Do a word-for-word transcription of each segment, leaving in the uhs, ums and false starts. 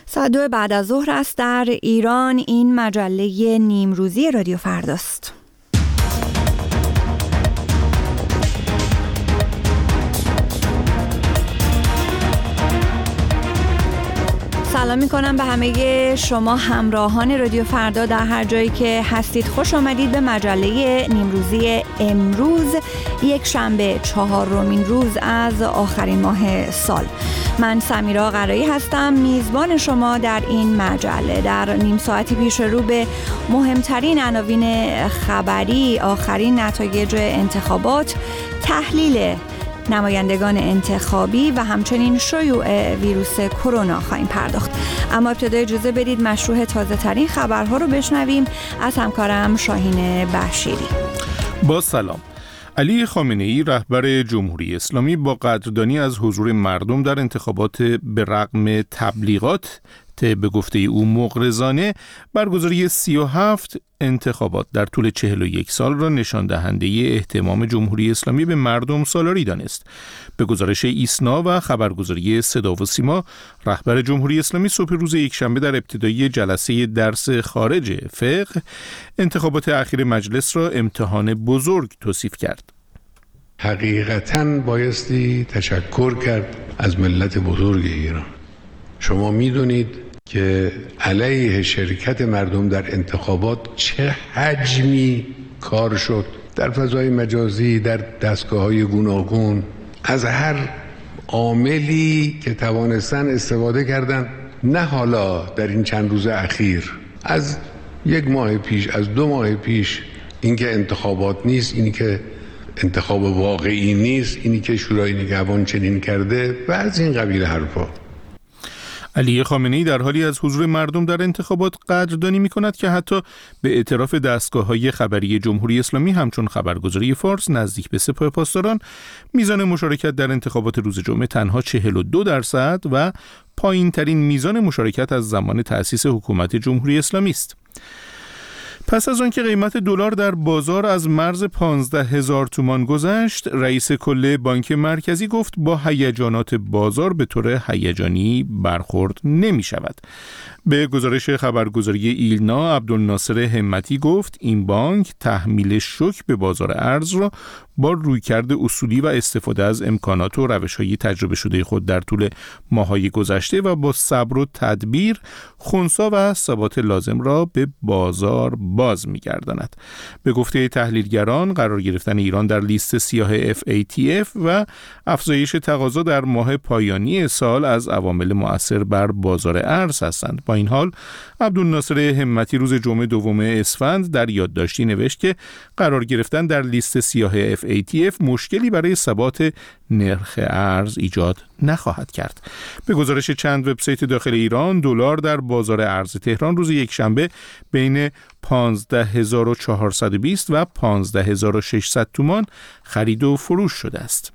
ساعت دو بعد از ظهر است در ایران. این مجله نیمروزی رادیو فرداست. سلام می کنم به همه شما همراهان رادیو فردا در هر جایی که هستید. خوش آمدید به مجله نیمروزی امروز، یک شنبه چهارمین روز از آخرین ماه سال. من سمیرا قرایی هستم، میزبان شما در این مجله. در نیم ساعتی پیش رو به مهمترین عناوین خبری، آخرین نتایج انتخابات، تحلیل نمایندگان انتخابی و همچنین شیوع ویروس کرونا خواهیم پرداخت. اما ابتدا اجازه بدید مشروع تازه ترین خبرها رو بشنویم از همکارم شاهین بشیری. با سلام. علی خامنه‌ای رهبر جمهوری اسلامی با قدردانی از حضور مردم در انتخابات به رغم تبلیغات به گفته او مغرضانه برگزاری سی و هفت انتخابات در طول چهل و یک سال را نشان دهنده اهتمام جمهوری اسلامی به مردم سالاری دانست. به گزارش ایسنا و خبرگزاری صدا و سیما، رهبر جمهوری اسلامی صبح روز یکشنبه در ابتدای جلسه درس خارج فقه انتخابات اخیر مجلس را امتحان بزرگ توصیف کرد. حقیقتاً بایستی تشکر کرد از ملت بزرگ ایران. شما میدونید که علیه شرکت مردم در انتخابات چه حجمی کار شد، در فضای مجازی، در دستگاه‌های گوناگون، از هر عاملی که توانستن استفاده کردن. نه حالا در این چند روز اخیر، از یک ماه پیش، از دو ماه پیش، اینکه انتخابات نیست، اینی که انتخاب واقعی نیست، اینی که شورای نگهبان چنین کرده و از این قبیل حرفا. علی خامنه‌ای در حالی از حضور مردم در انتخابات قدردانی می‌کند که حتی به اعتراف دستگاه‌های خبری جمهوری اسلامی همچون خبرگزاری فارس نزدیک به سپاه پاسداران، میزان مشارکت در انتخابات روز جمعه تنها چهل و دو درصد و پایین‌ترین میزان مشارکت از زمان تأسیس حکومت جمهوری اسلامی است. پس از آنکه قیمت دلار در بازار از مرز پانزده هزار تومان گذشت، رئیس کل بانک مرکزی گفت با هیجانات بازار به طور هیجانی برخورد نمی شود. به گزارش خبرگزاری ایلنا، عبدالناصر همتی گفت این بانک تحمیل شوک به بازار ارز را با رویکرد اصولی و استفاده از امکانات و روش‌های تجربه شده خود در طول ماه‌های گذشته و با صبر و تدبیر خنثی و ثبات لازم را به بازار باز می‌گرداند. به گفته تحلیلگران، قرار گرفتن ایران در لیست سیاه اف ای تی اف و افزایش تقاضا در ماه پایانی سال از عوامل مؤثر بر بازار ارز هستند. با این حال، عبدالناصر همتی روز جمعه دوم اسفند در یادداشتی نوشت که قرار گرفتن در لیست سیاه اف ای تی اف مشکلی برای ثبات نرخ ارز ایجاد نخواهد کرد. به گزارش چند وبسایت داخل ایران، دلار در بازار ارز تهران روز یکشنبه بین پانزده هزار و چهارصد و بیست و پانزده هزار و ششصد تومان خرید و فروش شده است.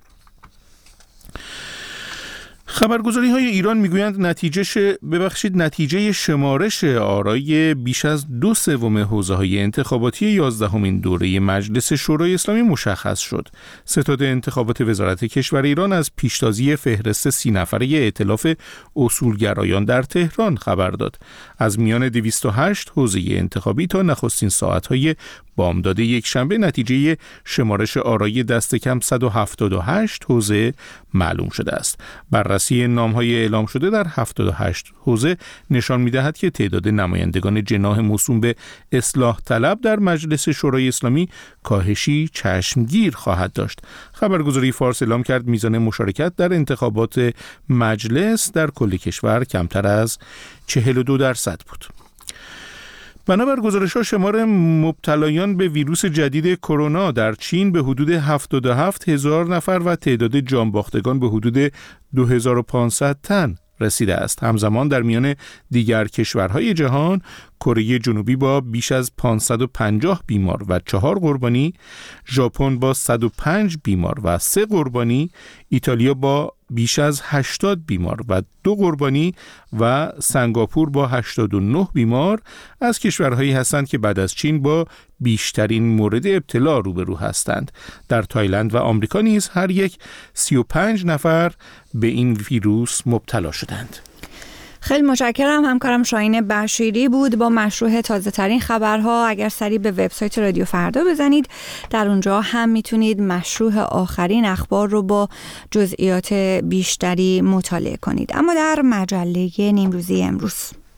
خبرگزاری های ایران میگویند نتیجه ش... ببخشید نتیجه شمارش آرای بیش از دو سوم حوزه های انتخاباتی یازدهمین دوره مجلس شورای اسلامی مشخص شد. ستاد انتخابات وزارت کشور ایران از پیشتازی فهرست سی نفره ائتلاف اصولگرایان در تهران خبر داد. از میان دویست و هشت حوزه انتخابی تا نخستین ساعت‌های بامداد یک شنبه نتیجه شمارش آرای دست کم صد و هفتاد و هشت حوزه معلوم شده است. بررسی نام‌های اعلام شده در هفتاد و هشت حوزه نشان می‌دهد که تعداد نمایندگان جناح موسوم به اصلاح طلب در مجلس شورای اسلامی کاهشی چشمگیر خواهد داشت. خبرگزاری فارس اعلام کرد میزان مشارکت در انتخابات مجلس در کل کشور کمتر از چهل و دو درصد بود. بنابر گزارش‌ها شمار مبتلایان به ویروس جدید کرونا در چین به حدود هفتاد و هفت هزار نفر و تعداد جانباختگان به حدود دو هزار و پانصد تن رسیده است. همزمان در میان دیگر کشورهای جهان، کره جنوبی با بیش از پانصد و پنجاه بیمار و چهار قربانی، ژاپن با صد و پنج بیمار و سه قربانی، ایتالیا با بیش از هشتاد بیمار و دو قربانی و سنگاپور با هشتاد و نه بیمار از کشورهایی هستند که بعد از چین با بیشترین مورد ابتلا روبرو هستند. در تایلند و آمریکا نیز هر یک سی و پنج نفر به این ویروس مبتلا شدند. خیلی متشکرم. همکارم شاهین بشیری بود با مشروح تازه ترین خبرها. اگر سری به وبسایت رادیو فردا بزنید در اونجا هم میتونید مشروح آخرین اخبار رو با جزئیات بیشتری مطالعه کنید. اما در مجله نیمروزی امروز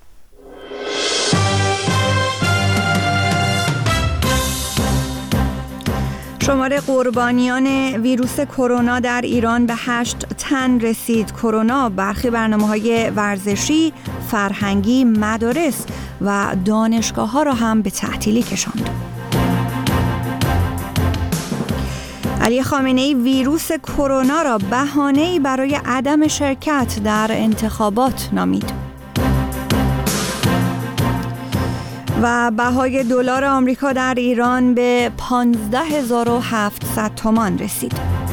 شمار قربانیان ویروس کرونا در ایران به هشت تن رسید. کرونا برخی برنامه‌های ورزشی، فرهنگی، مدارس و دانشگاه‌ها را هم به تعطیلی کشاند. علی خامنه‌ای ویروس کرونا را بهانه‌ای برای عدم شرکت در انتخابات نامید. و بهای دلار آمریکا در ایران به پانزده هزار و هفتصد تومان رسید.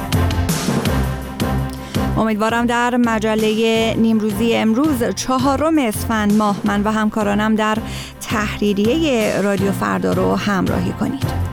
امیدوارم در مجله نیمروزی امروز چهارم اسفند ماه من و همکارانم در تحریریه رادیو فردا رو همراهی کنید.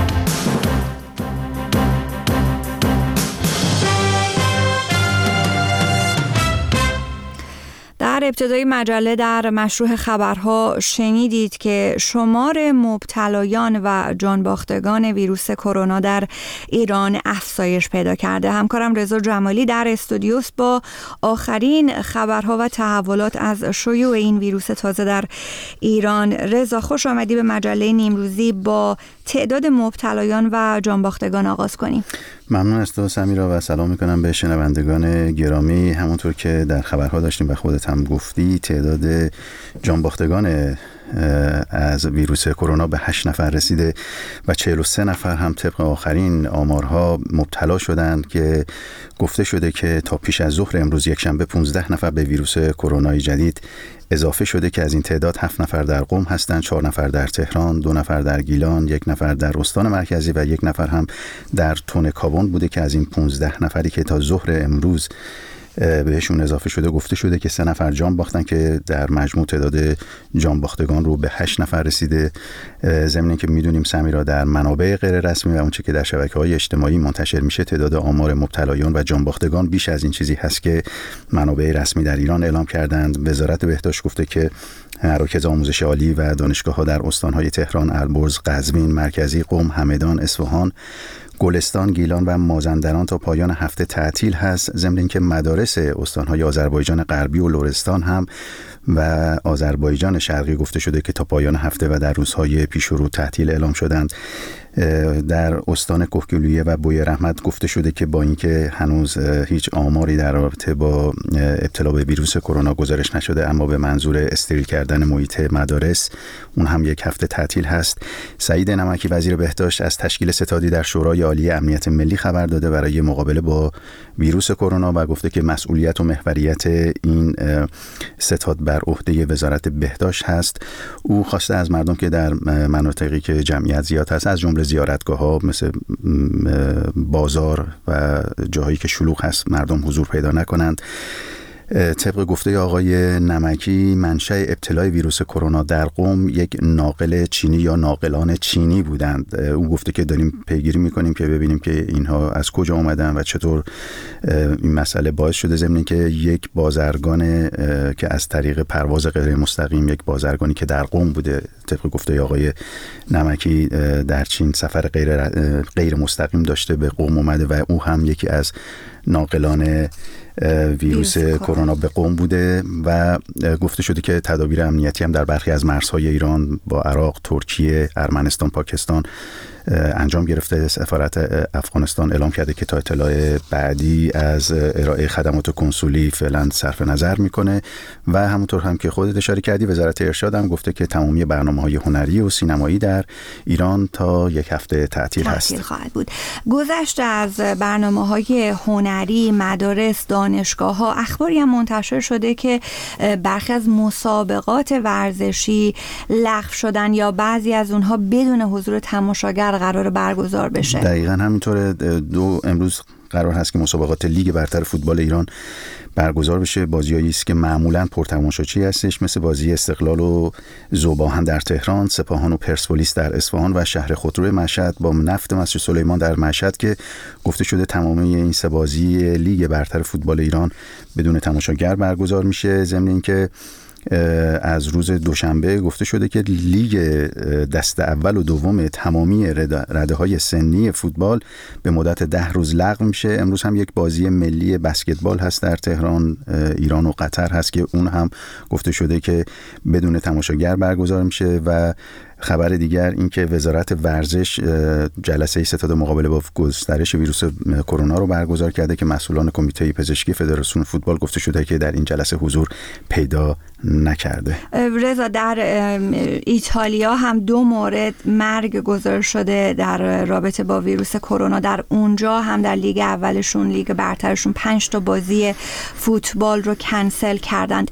در ابتدای مجله در مشروح خبرها شنیدید که شمار مبتلایان و جانباختگان ویروس کرونا در ایران افزایش پیدا کرده. همکارم رضا جمالی در استودیوس با آخرین خبرها و تحولات از شیوع این ویروس تازه در ایران. رضا، خوش آمدی به مجله نیمروزی. با تعداد مبتلایان و جانباختگان آغاز کنیم. ممنون از تو سمیرا و سلام میکنم به شنوندگان گرامی. همونطور که در خبرها داشتیم و خودت هم گفتی، تعداد جانباختگان از ویروس کرونا به هشت نفر رسیده و چهل و سه نفر هم طبق آخرین آمارها مبتلا شدند که گفته شده که تا پیش از ظهر امروز یک شنبه پانزده نفر به ویروس کرونا جدید اضافه شده که از این تعداد هفت نفر در قم هستند، چهار نفر در تهران، دو نفر در گیلان، یک نفر در استان مرکزی و یک نفر هم در تونکابون بوده که از این پانزده نفری که تا ظهر امروز بهشون اضافه شده گفته شده که سه نفر جان باختن که در مجموع تعداد جان باختگان رو به هشت نفر رسیده. ضمن که میدونیم سمیرا در منابع غیر رسمی و اونچه که در شبکه‌های اجتماعی منتشر میشه تعداد آمار مبتلایان و جان باختگان بیش از این چیزی هست که منابع رسمی در ایران اعلام کردند. وزارت بهداشت گفته که مراکز آموزش عالی و دانشگاه‌ها در استان‌های تهران، البرز، قزوین، مرکزی، قم، همدان، اصفهان، گلستان، گیلان و مازندران تا پایان هفته تعطیل هست. ضمن اینکه مدارس استان‌های آذربایجان غربی و لرستان هم و آذربایجان شرقی گفته شده که تا پایان هفته و در روزهای پیش رو تعطیل اعلام شدند. در استان کهگیلویه و بوی رحمت گفته شده که با اینکه هنوز هیچ آماری در رابطه با ابتلا به ویروس کرونا گزارش نشده، اما به منظور استریل کردن محیط مدارس اون هم یک هفته تعطیل هست. سعید نمکی وزیر بهداشت از تشکیل ستادی در شورای عالی امنیت ملی خبر داده برای مقابله با ویروس کرونا و گفته که مسئولیت و محوریت این ستاد بر عهده وزارت بهداشت هست. او خواسته از مردم که در مناطقی که جمعیت زیاد هست، از جمله زیارتگاه‌ها مثل بازار و جاهایی که شلوغ هست، مردم حضور پیدا نکنند. طبق گفته آقای نمکی، منشأ ابتلای ویروس کرونا در قم یک ناقل چینی یا ناقلان چینی بودند. او گفته که داریم پیگیری میکنیم که ببینیم که اینها از کجا اومدن و چطور این مسئله باعث شده. ضمن اینکه یک بازرگان که از طریق پرواز غیر مستقیم، یک بازرگانی که در قم بوده، طبق گفته آقای نمکی در چین سفر غیر غیر مستقیم داشته، به قم اومده و او هم یکی از ناقلان ویروس کرونا به قم بوده و گفته شده که تدابیر امنیتی هم در برخی از مرزهای ایران با عراق، ترکیه، ارمنستان، پاکستان انجام گرفته. سفارت افغانستان اعلام کرده که تا اطلاع بعدی از ارائه خدمات کنسولی فعلا صرف نظر میکنه و همونطور هم که خودت اشاره کردی، وزارت ارشاد هم گفته که تمامی برنامه‌های هنری و سینمایی در ایران تا یک هفته تعطیل هست. تعطیل خواهد بود. گذشته از برنامه‌های هنری، مدارس، دانشگاه‌ها، اخباری هم منتشر شده که برخی از مسابقات ورزشی لغو شدن یا بعضی از اونها بدون حضور تماشاگر قرار برگزار بشه. دقیقاً همینطوره. دو امروز قرار هست که مسابقات لیگ برتر فوتبال ایران برگزار بشه. بازیایی است که معمولاً پرتماشاچی هستش، مثل بازی استقلال و ذوب‌آهن در تهران، سپاهان و پرسپولیس در اصفهان و شهر خودرو مشهد با نفت مسجد سلیمان در مشهد که گفته شده تمامی این سه بازی لیگ برتر فوتبال ایران بدون تماشاگر برگزار میشه. ضمن اینکه از روز دوشنبه گفته شده که لیگ دست اول و دوم تمامی رده‌های سنی فوتبال به مدت ده روز لغو میشه. امروز هم یک بازی ملی بسکتبال هست در تهران، ایران و قطر هست که اون هم گفته شده که بدون تماشاگر برگزار میشه. و خبر دیگر این که وزارت ورزش جلسه ستاد مقابله با گسترش ویروس کرونا رو برگزار کرده که مسئولان کمیته پزشکی فدراسیون فوتبال گفته شده که در این جلسه حضور پیدا نکرده. رضا، در ایتالیا هم دو مورد مرگ گزارش شده در رابطه با ویروس کرونا. در اونجا هم در لیگ اولشون، لیگ برترشون، پنج تا بازی فوتبال رو کنسل کردند.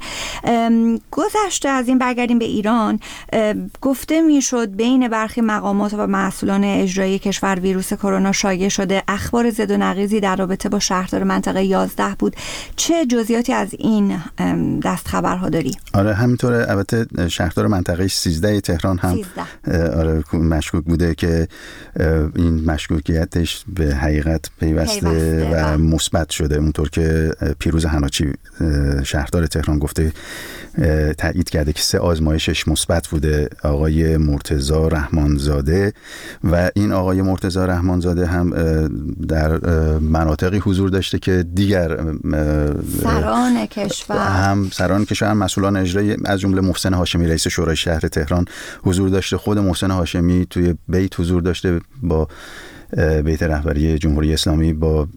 گذشته از این برگردیم به ایران، گفته می شد بین برخی مقامات و مسئولان اجرایی کشور ویروس کرونا شایع شده. اخبار زد و نقیضی در رابطه با شهردار منطقه یازده بود. چه جزئیاتی از این دست خبرها داری؟ آره همینطوره. البته شهردار منطقه سیزده تهران هم سیزده. آره مشکوک بوده که این مشکوکیتش به حقیقت پیوسته, پیوسته و مثبت شده. اونطور که پیروز حناچی شهردار تهران گفته، تایید کرده که سه آزمایشش مثبت بوده. آقای مرتضی رحمانزاده و این آقای مرتضی رحمانزاده هم در مناطقی حضور داشته که دیگر سران کشور هم سران کشور هم مسئولان اجرایی از جمله محسن هاشمی رئیس شورای شهر تهران حضور داشته. خود محسن هاشمی توی بیت حضور داشته با بیت رهبری جمهوری اسلامی، با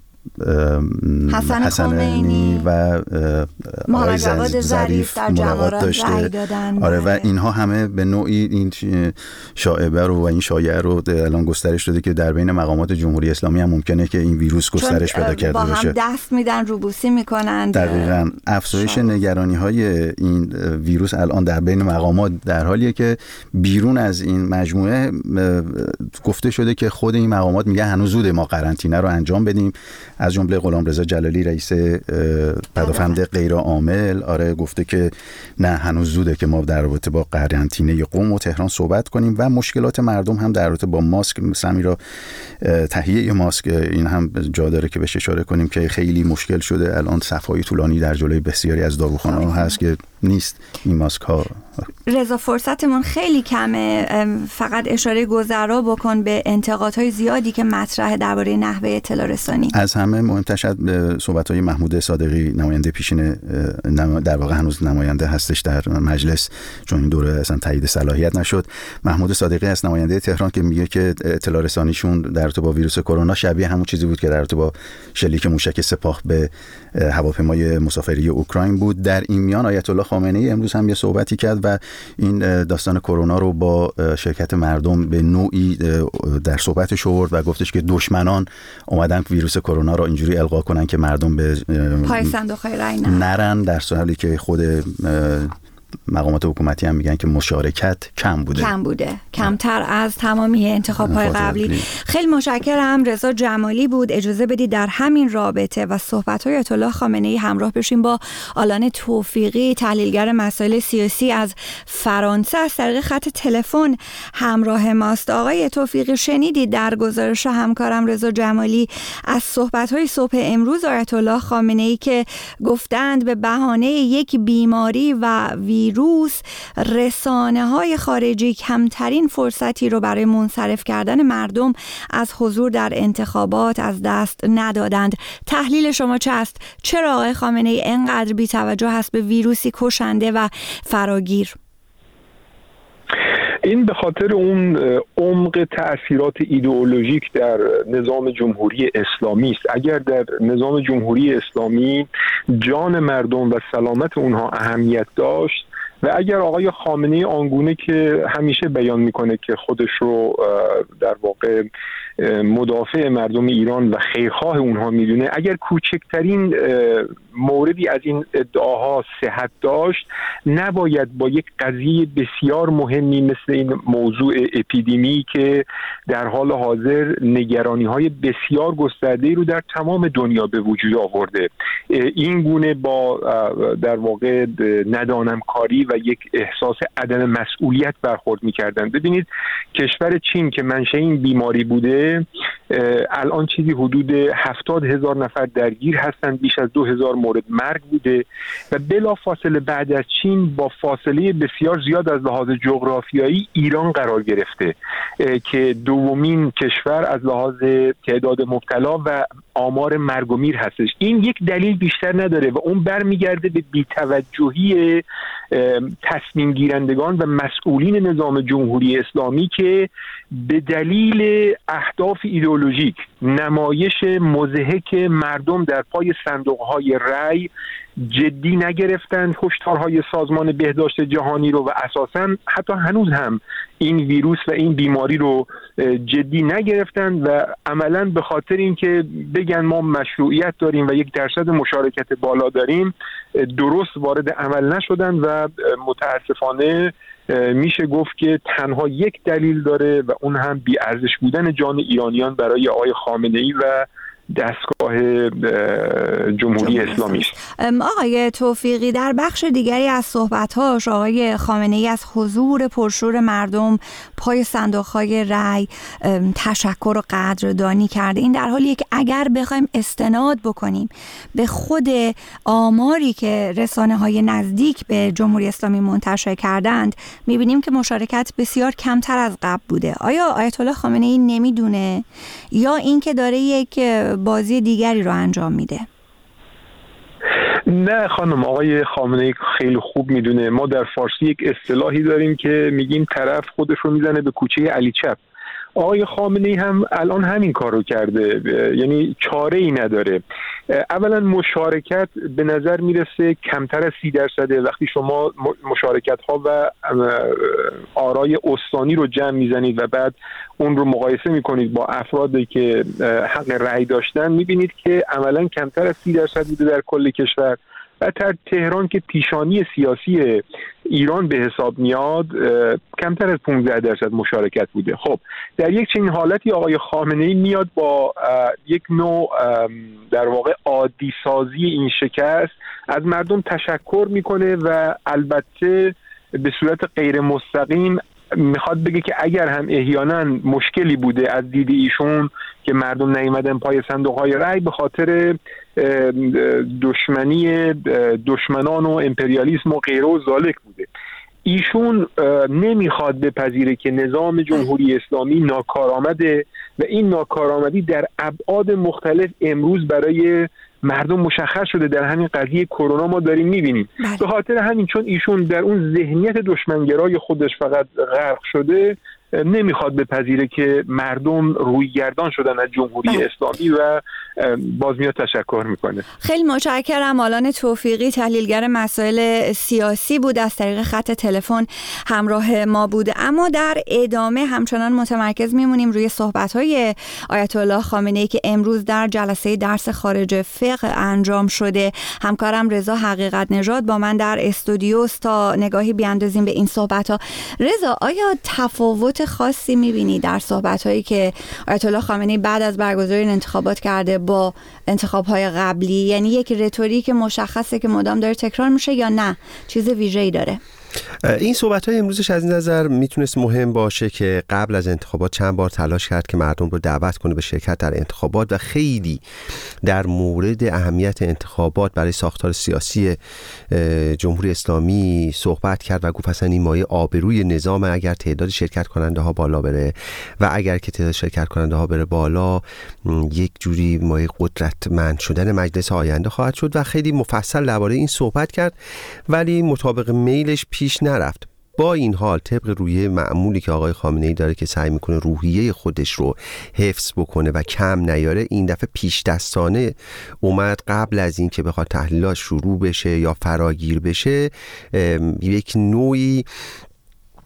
حسن, حسن خمینی و محمد جواد ظریف ملاقات داشته. آره و اینها همه به نوعی این شایعه رو و این شایعه رو الان گسترش داده که در بین مقامات جمهوری اسلامی هم ممکنه که این ویروس گسترش پیدا کرده باشه. با هم دست میدن، روبوسی میکنن. دقیقاً افزایش نگرانی های این ویروس الان در بین مقامات در حالیه که بیرون از این مجموعه گفته شده که خود این مقامات میگه هنوز زوده ما قرنطینه رو انجام بدیم. از جمله غلامرضا جلالی رئیس پدافند غیر عامل آره گفته که نه هنوز زوده که ما در رابطه با قرنطینه قم و تهران صحبت کنیم. و مشکلات مردم هم در رابطه با ماسک، سمیرا تهیه ماسک، این هم جا داره که بهش اشاره کنیم که خیلی مشکل شده. الان صف‌های طولانی در جلوی بسیاری از داروخانه‌ها هست که نیست این ماسک ها. رضا فرصتمون خیلی کمه، فقط اشاره گذرا بکن به انتقادهای زیادی که مطرح درباره نحوه اطلاع رسانی. از همه مهمتر شاید صحبت‌های محمود صادقی، نماینده پیشین، در واقع هنوز نماینده هستش در مجلس چون این دوره اصلا تایید صلاحیت نشد. محمود صادقی از نماینده تهران که میگه که اطلاع رسانیشون در رابطه با ویروس کرونا شبیه همون چیزی بود که در رابطه با شلیک موشک سپاه به هواپیمای مسافری اوکراین بود. در این میان آیت الله خامنه‌ای امروز هم یه صحبتی کرد و این داستان کرونا رو با شرکت مردم به نوعی در صحبتش آورد و گفتش که دشمنان اومدن ویروس کرونا رو اینجوری القا کنن که مردم به پای صندوق‌های رای نرن، در حالی که خود مقامات حکومتی هم میگن که مشارکت کم بوده کم بوده کمتر از تمامی انتخاب‌های قبلی. خیلی متشکرم. رضا جمالی بود. اجازه بدید در همین رابطه و صحبت‌های آیت الله خامنه‌ای همراه بشیم با آلان توفیقی، تحلیلگر مسائل سیاسی از فرانسه، از طریق خط تلفن همراه ماست. آقای توفیقی، شنیدید در گزارش همکارم رضا جمالی از صحبت‌های صبح امروز آیت الله خامنه‌ای که گفتند به بهانه یک بیماری و ویروس رسانه‌های خارجی کمترین فرصتی رو برای منصرف کردن مردم از حضور در انتخابات از دست ندادند. تحلیل شما چه است؟ چرا آقای خامنه‌ای اینقدر بی‌توجه هست به ویروسی کشنده و فراگیر؟ این به خاطر اون عمق تأثیرات ایدئولوژیک در نظام جمهوری اسلامی است. اگر در نظام جمهوری اسلامی جان مردم و سلامت اونها اهمیت داشت و اگر آقای خامنه‌ای آنگونه که همیشه بیان میکنه که خودش رو در واقع مدافع مردم ایران و خیرخواه اونها میدونه، اگر کوچکترین موردی از این ادعاها صحت داشت نباید با یک قضیه بسیار مهمی مثل این موضوع اپیدمی که در حال حاضر نگرانی‌های بسیار گسترده‌ای رو در تمام دنیا به وجود آورده این گونه با در واقع ندانم کاری و یک احساس عدم مسئولیت برخورد می‌کردن. ببینید کشور چین که منشأ این بیماری بوده الان چیزی حدود هفتاد هزار نفر درگیر هستند، بیش از دو هزار مورد مرگ بوده و بلا فاصله بعد از چین با فاصله بسیار زیاد از لحاظ جغرافیایی ایران قرار گرفته که دومین کشور از لحاظ تعداد مبتلا و آمار مرگ و میر هستش. این یک دلیل بیشتر نداره و اون برمیگرده به بی‌توجهی تصمیم گیرندگان و مسئولین نظام جمهوری اسلامی که به دلیل اهداف ایدئولوژیک نمایش مضحک مردم در پای صندوق‌های رای جدی نگرفتند هشدارهای سازمان بهداشت جهانی رو و اساساً حتی هنوز هم این ویروس و این بیماری رو جدی نگرفتند و عملاً به خاطر اینکه بگن ما مشروعیت داریم و یک درصد مشارکت بالا داریم درست وارد عمل نشدن و متاسفانه میشه گفت که تنها یک دلیل داره و اون هم بی‌ارزش بودن جان ایرانیان برای آقای خامنه‌ای و دستگاه جمهوری اسلامی است. آقای توفیقی در بخش دیگری از صحبت‌هاش آقای خامنه‌ای از حضور پرشور مردم پای صندوق‌های رای تشکر و قدردانی کرده. این در حالیه که اگر بخوایم استناد بکنیم به خود آماری که رسانه‌های نزدیک به جمهوری اسلامی منتشر کردند می‌بینیم که مشارکت بسیار کمتر از قبل بوده. آیا آیت الله خامنه‌ای نمی‌دونه یا اینکه داره یک بازی دیگری رو انجام میده؟ نه خانم، آقای خامنه‌ای خیلی خوب میدونه. ما در فارسی یک اصطلاحی داریم که میگیم طرف خودش رو میزنه به کوچه علی چپ. آقای خامنه‌ای هم الان همین کار رو کرده، یعنی چاره ای نداره. اولا مشارکت به نظر میرسه کمتر از سی درصده. وقتی شما مشارکت ها و آرای استانی رو جمع میزنید و بعد اون رو مقایسه میکنید با افرادی که حق رأی داشتن میبینید که عملا کمتر از سی درصد بوده در کل کشور. و در تهران که پیشانی سیاسی ایران به حساب میاد کمتر از پانزده درصد مشارکت بوده. خب در یک چنین حالتی آقای خامنه‌ای میاد با یک نوع در واقع عادی سازی این شکست از مردم تشکر میکنه و البته به صورت غیر مستقیم میخواد بگه که اگر هم احیانا مشکلی بوده از دید ایشون که مردم نیومدن پای صندوق‌های رأی به خاطر دشمنی دشمنان و امپریالیسم و غیره و ذالک بوده. ایشون نمیخواد بپذیره که نظام جمهوری اسلامی ناکارآمده و این ناکارآمدی در ابعاد مختلف امروز برای مردم مشخص شده. در همین قضیه کرونا ما داریم میبینیم. به خاطر همین چون ایشون در اون ذهنیت دشمنگرای خودش فقط غرق شده نمیخواد بپذیره که مردم روی گردان شدن از جمهوری بله. اسلامی و باز میاد تشکر میکنه. خیلی متشکرم. آلان توفیقی تحلیلگر مسائل سیاسی بود، از طریق خط تلفن همراه ما بود. اما در ادامه همچنان متمرکز میمونیم روی صحبت‌های آیت الله خامنه‌ای که امروز در جلسه درس خارج فقه انجام شده. همکارم رضا حقیقت نژاد با من در استودیو است تا نگاهی بیاندازیم به این صحبت‌ها. رضا، آیا تفاوت خاصی می‌بینی در صحبت‌هایی که آیت الله خامنه‌ای بعد از برگزاری انتخابات کرده با انتخاب‌های قبلی؟ یعنی یک رتوریک مشخصه که مدام داره تکرار میشه یا نه چیز ویژه‌ای داره؟ این صحبت‌های امروزش از این نظر میتونست مهم باشه که قبل از انتخابات چند بار تلاش کرد که مردم رو دعوت کنه به شرکت در انتخابات و خیلی در مورد اهمیت انتخابات برای ساختار سیاسی جمهوری اسلامی صحبت کرد و گفت اصلا این مایه آبروی نظام اگر تعداد شرکت کننده ها بالا بره و اگر که تعداد شرکت کننده ها بره بالا یک جوری مایه قدرتمند شدن مجلس آینده خواهد شد و خیلی مفصل درباره این صحبت کرد، ولی مطابق میلش پیش نرفت. با این حال طبق رویه معمولی که آقای خامنه‌ای داره که سعی میکنه روحیه خودش رو حفظ بکنه و کم نیاره، این دفعه پیش دستانه اومد قبل از این که بخواد تحلیلات شروع بشه یا فراگیر بشه یک نوعی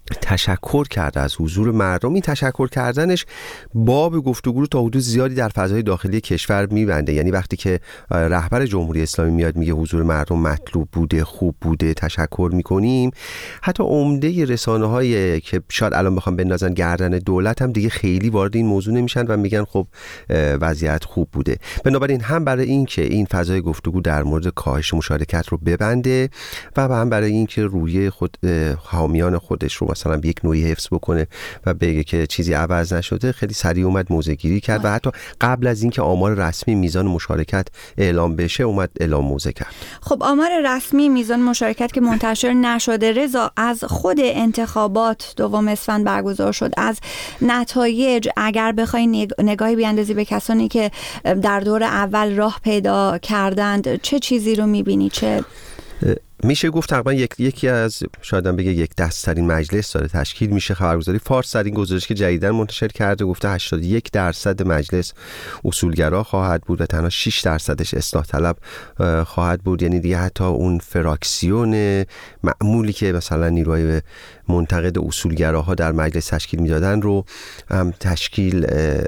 تشکر کرده از حضور مردم. این تشکر کردنش باب گفتگو رو تا حدود زیادی در فضای داخلی کشور میبنده. یعنی وقتی که رهبر جمهوری اسلامی میاد میگه حضور مردم مطلوب بوده، خوب بوده، تشکر میکنیم، حتی عمده رسانه‌های که شاید الان بخوام بندازن گردن دولت هم دیگه خیلی وارد این موضوع نمیشن و میگن خب وضعیت خوب بوده. بنابراین هم برای این که این فضای گفتگو در مورد کاهش مشارکت رو ببنده و هم برای این که روی خود حامیان خودش رو مثلا به یک نوعی حفظ بکنه و بگه که چیزی عوض نشده، خیلی سریع اومد موضع گیری کرد و حتی قبل از اینکه آمار رسمی میزان مشارکت اعلام بشه اومد اعلام موضع کرد. خب آمار رسمی میزان مشارکت که منتشر نشده، رضا، از خود انتخابات دوم اسفند برگزار شد، از نتایج اگر بخوای نگاهی بیاندازی به کسانی که در دور اول راه پیدا کردند، چه چیزی رو میبینی؟ چه میشه گفت تقریبا یک یکی از شاید بگه یک دست‌ترین مجلس داره تشکیل میشه. خبرگزاری فارس در این گزارش که جدیداً منتشر کرده گفته هشتاد و یک درصد مجلس اصولگرا خواهد بود و تنها شش درصدش اصلاح طلب خواهد بود. یعنی دیگه حتی اون فراکسیون معمولی که مثلا نیروهای منتقد اصولگراها در مجلس تشکیل میدادن رو هم تشکیل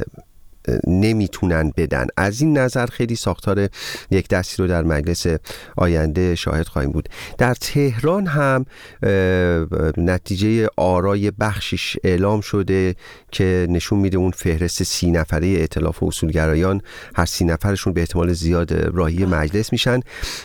نمیتونن بدن. از این نظر خیلی ساختار یک دستی رو در مجلس آینده شاهد خواهیم بود. در تهران هم نتیجه آرای بخشش اعلام شده که نشون میده اون فهرست سی نفره ائتلاف اصولگرایان هر سی نفرشون به احتمال زیاد راهی مجلس میشن.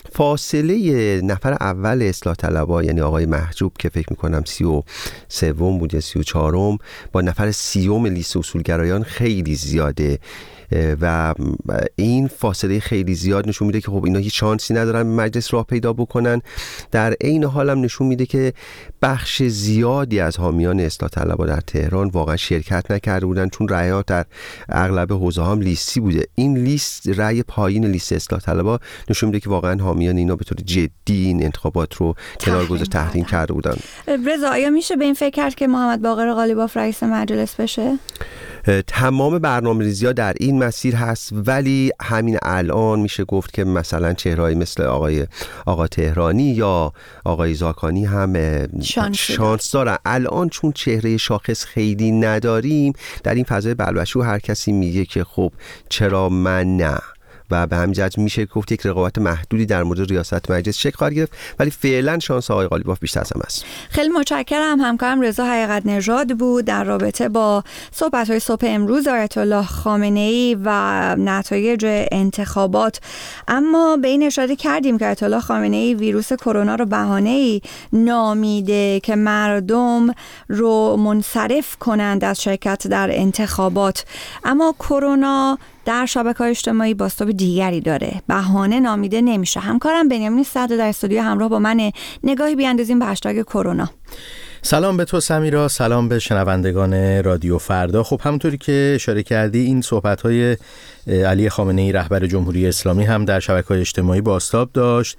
فاصله نفر اول اصلاح طلبها یعنی آقای محجوب که فکر میکنم سی و سوم بود یا سی و چهارم با نفر سیوم لیست اصولگرایان خیلی زیاده و این فاصله خیلی زیاد نشون میده که خب اینا هیچ شانسی ندارن مجلس راه پیدا بکنن. در عین حال هم نشون میده که بخش زیادی از حامیان اصلاح طلبها در تهران واقعا شرکت نکرده بودن، چون رأی‌ها در اغلب حوزه هم لیستی بوده. این لیست رأی پایین لیست اصلاح طلبها نشون میده که واقعا حامیان اینا به طور جدی این انتخابات رو کنار گذاشته تحریم کرده بودن. رضا، آیا میشه به این فکر کرد که محمد باقر قالیباف رئیس مجلس بشه؟ تمام برنامه‌ریزی‌ها در این مسیر هست، ولی همین الان میشه گفت که مثلا چهره‌ای مثل آقای آقا تهرانی یا آقای زاکانی هم شانس دارن الان، چون چهره شاخص خیلی نداریم در این فضای بلبشو. هر کسی میگه که خب چرا من نه، و به همین جهت میشه گفت یک رقابت محدودی در مورد ریاست مجلس شکل خواهد گرفت، ولی فعلا شانس آقای قالیباف بیشتر از همه است. خیلی متشکرم. همکارم رضا حقیقت نژاد بود در رابطه با صحبت‌های صبح امروز آیت الله خامنه‌ای و نتایج انتخابات. اما به این اشاره کردیم که آیت الله خامنه‌ای ویروس کرونا رو بهانه‌ای نامیده که مردم رو منصرف کنند از شرکت در انتخابات، اما کرونا در شبکه‌های اجتماعی بازتاب دیگری داره، بهانه نامیده نمیشه. همکارم بنیامین صدر در استودیو همراه با من. نگاهی بیاندازیم به هشتگ کرونا. سلام به تو سمیرا، سلام به شنوندگان رادیو فردا. خب همونطوری که اشاره کردی این صحبت‌های علی خامنه‌ای رهبر جمهوری اسلامی هم در شبکه‌های اجتماعی بازتاب داشت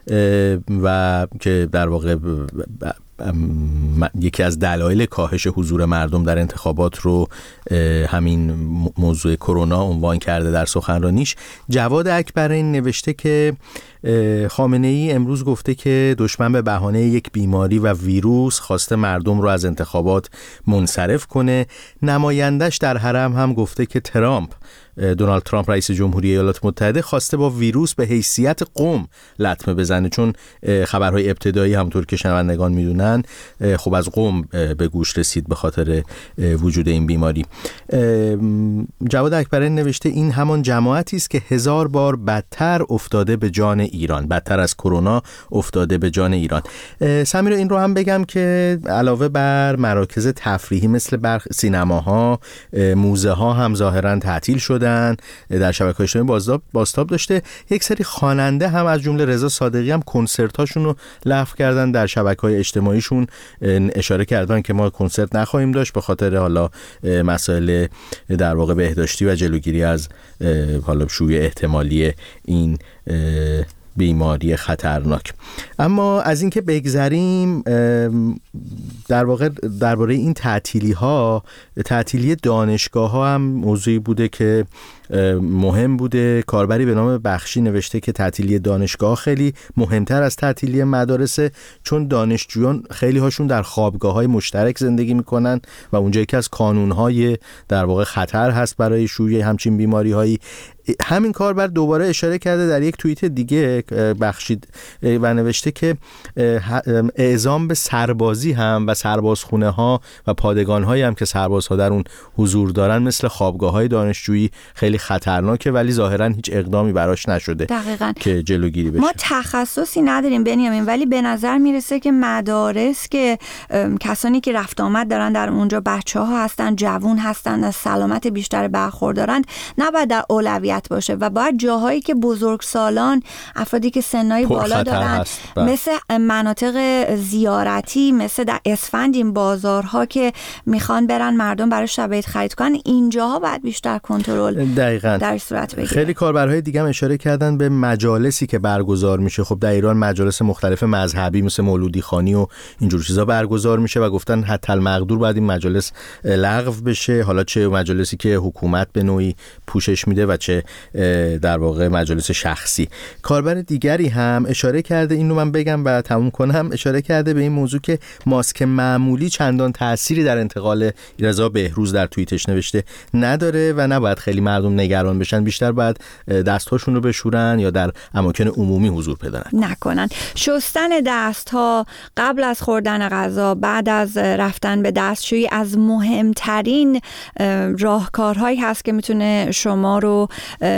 و که در واقع یکی از دلایل کاهش حضور مردم در انتخابات رو همین موضوع کرونا عنوان کرده در سخنرانیش. جواد اکبرین نوشته که خامنه‌ای امروز گفته که دشمن به بهانه یک بیماری و ویروس خواسته مردم رو از انتخابات منصرف کنه. نمایندش در حرم هم گفته که ترامپ دونالد ترامپ رئیس جمهوری ایالات متحده خواسته با ویروس به حیثیت قم لطمه بزنه، چون خبرهای ابتدایی همونطور که شنوندگان میدونن خب از قم به گوش رسید به خاطر وجود این بیماری. جواد اکبرین نوشته این همان جماعتی است که هزار بار بدتر افتاده به جان ایران، بدتر از کرونا افتاده به جان ایران. سمیرا این رو هم بگم که علاوه بر مراکز تفریحی مثل برخ سینماها، موزه ها هم ظاهرا تعطیل شده، در شبکه‌های اجتماعی بازتاب بازتاب داشته. یک سری خواننده هم از جمله رضا صادقی هم کنسرت‌هاشون رو لغو کردن. در شبکه‌های اجتماعیشون اشاره کردن که ما کنسرت نخواهیم داشت به خاطر حالا مسائل در واقع بهداشتی و جلوگیری از حالا شیوع احتمالی این بیماری خطرناک. اما از اینکه بگذریم، در واقع درباره این تعطیلی ها، تعطیلی دانشگاه ها هم موضوعی بوده که مهم بوده. کاربری به نام بخشی نوشته که تعطیلی دانشگاه خیلی مهمتر از تعطیلی مدارسه، چون دانشجویان خیلی هاشون در خوابگاه‌های مشترک زندگی میکنن و اونجا یکی از کانون‌های در واقع خطر هست برای شیوع همچین بیماری‌هایی. همین کاربر دوباره اشاره کرده در یک توییت دیگه بخشید و نوشته که اعزام به سربازی هم و سربازخونه ها و پادگان هایی هم که سربازها در اون حضور دارن مثل خوابگاه های دانشجویی خیلی خطرناکه، ولی ظاهرا هیچ اقدامی براش نشده دقیقاً که جلوگیری بشه. ما تخصصی نداریم بنیامین، ولی به نظر میرسه که مدارس که کسانی که رفت آمد دارن در اونجا بچه ها هستن، جوون هستن، از سلامت بیشتر برخوردارند، نباید در اولویت باشه و باید جاهایی که بزرگسالان، افرادی که سنای بالا دارن مثل مناطق زیارتی، مثل در اسفند این بازارها که میخوان برن مردم برای شب عید خرید کنن، اینجاها باید بیشتر کنترل دقیقاً در صورت بگیره. خیلی کاربرهای دیگه هم اشاره کردن به مجالسی که برگزار میشه. خب در ایران مجالس مختلف مذهبی مثل مولودی خوانی و اینجور چیزا برگزار میشه و گفتن حتی المقدور باید این مجالس لغو بشه، حالا چه مجالسی که حکومت به نوعی پوشش میده و چه در واقع مجالس شخصی. کاربر دیگری هم اشاره کرده، اینو من بگم و تموم کنم، اشاره کرده به این موضوع که ماسک معمولی چندان تأثیری در انتقال، رضا بهروز در توییتش نوشته، نداره و نباید خیلی مردم نگران بشن، بیشتر باید دستهاشون رو بشورن یا در اماکن عمومی حضور پیدا نکنن. شستن دستها قبل از خوردن غذا، بعد از رفتن به دستشویی از مهمترین راهکارهایی هست که میتونه شما رو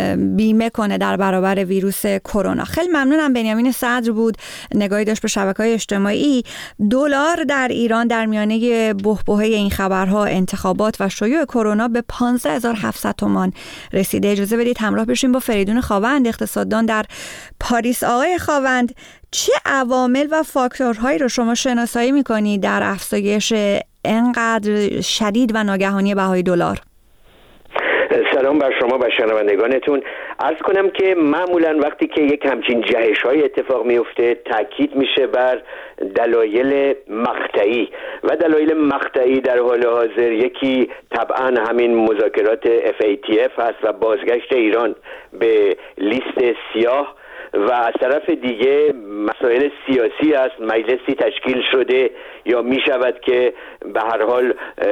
بیمه کنه در برابر ویروس کرونا. خیلی ممنونم. بنیامین صدر بود، نگاهی داشت به شبکه‌های اجتماعی. دلار در ایران در میانه بحبوحه این خبرها، انتخابات و شیوع کرونا به پانزده هزار و هفتصد تومان رسیده. اجازه بدید همراه بشیم با فریدون خاوند، اقتصاددان در پاریس. آقای خاوند، چه عوامل و فاکتورهایی رو شما شناسایی می‌کنید در افزایش انقدر شدید و ناگهانی بهای دلار؟ سلام بر شما و شنوندگانتون. عرض کنم که معمولا وقتی که یک همچین جهش های اتفاق میفته تاکید میشه بر دلایل مقطعی و دلایل مقطعی در حال حاضر یکی طبعا همین مذاکرات اف ای تی اف هست و بازگشت ایران به لیست سیاه و از طرف دیگه مسائل سیاسی است. مجلسی تشکیل شده یا می شود که به هر حال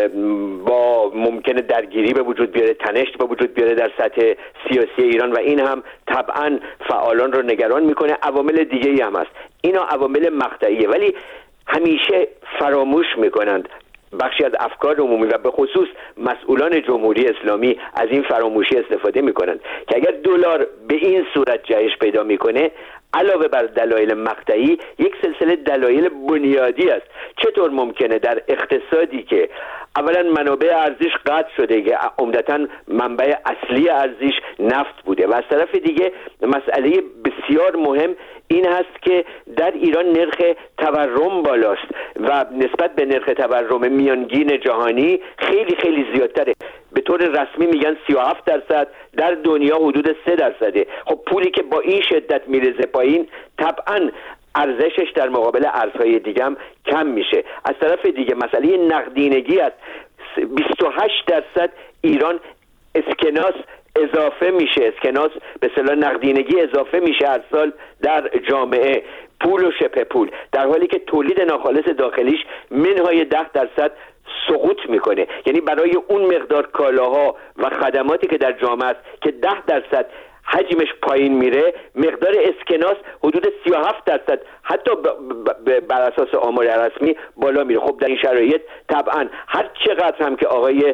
با ممکنه درگیری به وجود بیاره، تنشت به وجود بیاره در سطح سیاسی ایران و این هم طبعا فعالان رو نگران میکنه. عوامل دیگه ای هم هست، اینا عوامل مقطعیه ولی همیشه فراموش میکنند بخشی از افکار عمومی و به خصوص مسئولان جمهوری اسلامی از این فراموشی استفاده میکنند که اگر دلار به این صورت جهش پیدا میکنه، علاوه بر دلایل مقطعی یک سلسله دلایل بنیادی است. چطور ممکنه در اقتصادی که اولا منابع ارزش قطع شده که عمدتاً منبع اصلی ارزش نفت بوده و از طرف دیگه مسئله بسیار مهم این هست که در ایران نرخ تورم بالاست و نسبت به نرخ تورم میانگین جهانی خیلی خیلی زیادتره. به طور رسمی میگن سی و هفت درصد، در دنیا حدود سه درصده. خب پولی که با این شدت میرزه پایین طبعاً ارزشش در مقابل ارزهای دیگه هم کم میشه. از طرف دیگه مسئله نقدینگی است. بیست و هشت درصد ایران اسکناس اضافه میشه، اسکناس به اصطلاح نقدینگی اضافه میشه هر سال در جامعه، پول و شبه پول، در حالی که تولید ناخالص داخلیش منهای ده درصد سقوط میکنه. یعنی برای اون مقدار کالاها و خدماتی که در جامعه است که ده درصد حجمش پایین میره، مقدار اسکناس حدود سی و هفت درصد حتی بر اساس آمار رسمی بالا میره. خب در این شرایط طبعا هر چقدر هم که آقای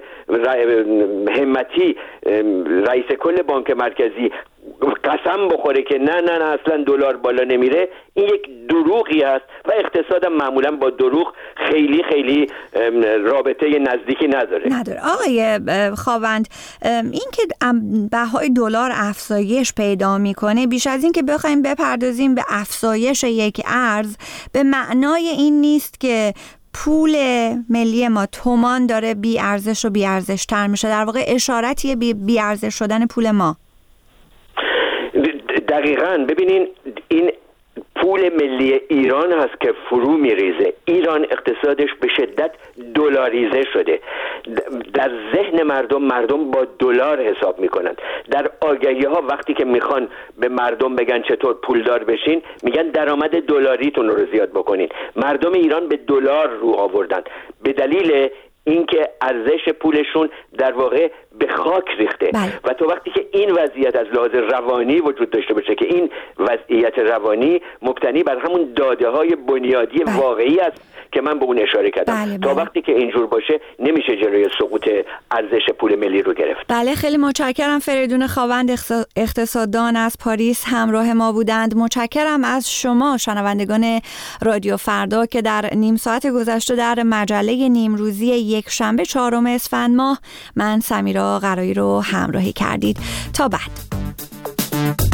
همتی رئیس کل بانک مرکزی قسم بخوره که نه نه نه اصلا دلار بالا نمیره، این یک دروغی است و اقتصاد معمولا با دروغ خیلی خیلی رابطه نزدیکی نداره. نداره. آقای خاوند، این که بهای دلار افزایش پیدا میکنه، بیش از این که بخوایم بپردازیم به افزایش یک ارز، به معنای این نیست که پول ملی ما تومان داره بی ارزش و بی ارزش تر میشه. در واقع اشارتی بی, بی ارزش شدن پول ما. دقیقاً. ببینین این پول ملی ایران هست که فرو میریزه. ایران اقتصادش به شدت دلاریزه شده. در ذهن مردم مردم با دلار حساب میکنن. در آگهی ها وقتی که میخوان به مردم بگن چطور پولدار بشین، میگن درآمد دلاریتون رو زیاد بکنین. مردم ایران به دلار رو آوردن به دلیل اینکه ارزش پولشون در واقع به خاک ریخته. بله. و تو وقتی که این وضعیت از لحاظ روانی وجود داشته باشه که این وضعیت روانی مبتنی بر همون داده های بنیادی بله. واقعی است که من به اون اشاره کردم. بله تا بله. وقتی که اینجور باشه نمیشه جلوی سقوط ارزش پول ملی رو گرفت. بله خیلی متشکرم. فریدون خاوند اقتصاددان از پاریس همراه ما بودند. متشکرم از شما شنوندگان رادیو فردا که در نیم ساعت گذشته در مجله نیمروزی یک شنبه چهارم اسفند ماه من سمیرا قرایی رو همراهی کردید. تا بعد.